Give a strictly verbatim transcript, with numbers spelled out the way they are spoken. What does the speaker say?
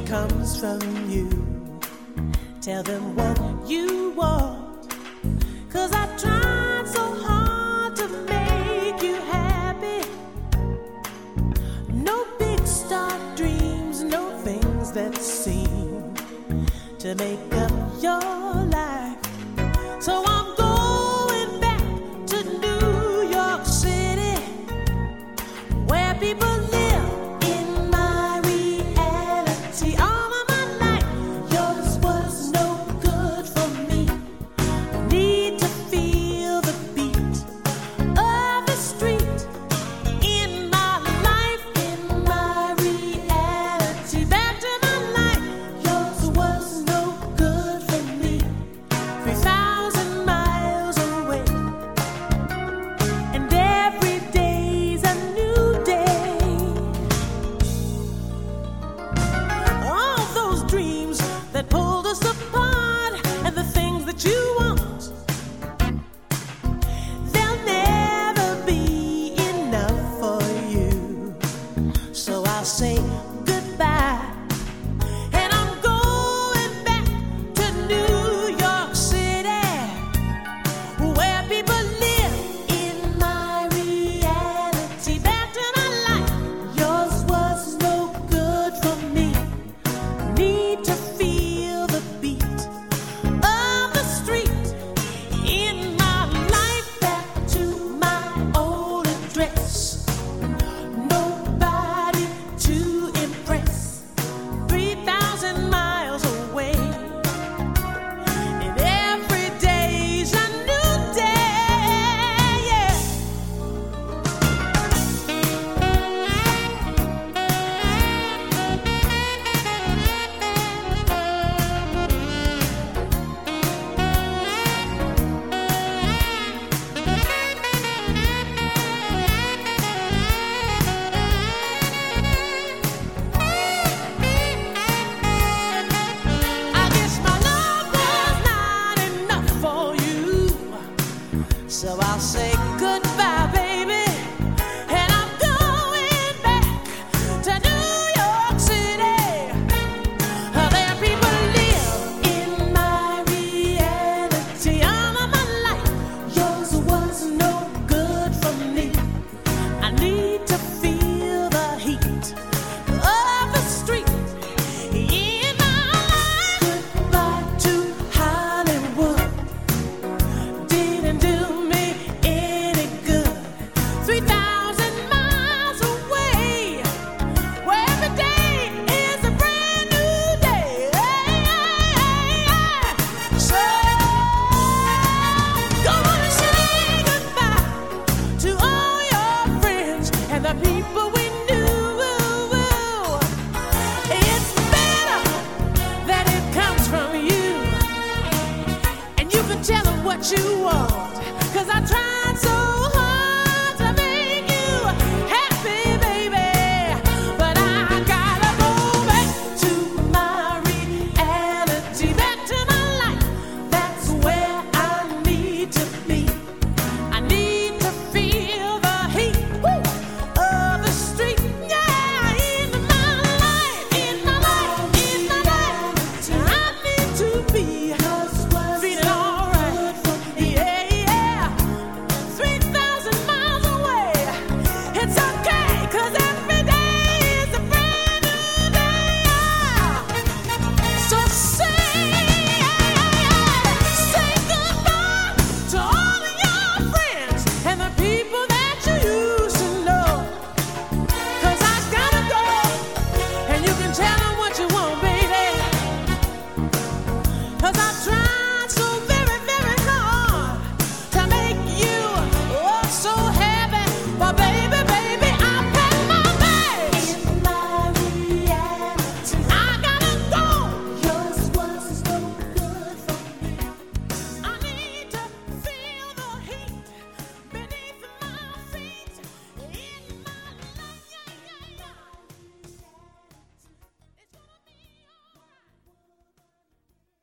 comes from you. Tell them what you want, 'cause I tried so hard to make you happy. No big star dreams, no things that seem to make up your life. So I'm going back to New York City, where people live in my reality. All of my life, yours was no good for me. Need to feel the beat of the street in my life, in my reality. Back to my life, yours was no good for me. three thousand miles away, and every day's a new day. All those dreams that pulled us apart, and the things that you want, they'll never be enough for you. So I'll say goodbye, and I'm going back to New York City, where people live in my reality. Back to my life, yours was no good for me. Need to feel the beat of the street in my life. Back to my old address, nobody to impress. three thousand miles away, and every day's a new day. Yeah. I guess my love was not enough for you, so I'll say goodbye, baby, and I'm going back to New York City. There people live in my reality. All of my life, yours was no good for me. I need to feel the heat of the street in my life. Goodbye to Hollywood, didn't do me any good. three thousand miles away, where every day is a brand new day. So gonna say goodbye to all your friends and the people we knew. It's better that it comes from you, and you can tell them what you want.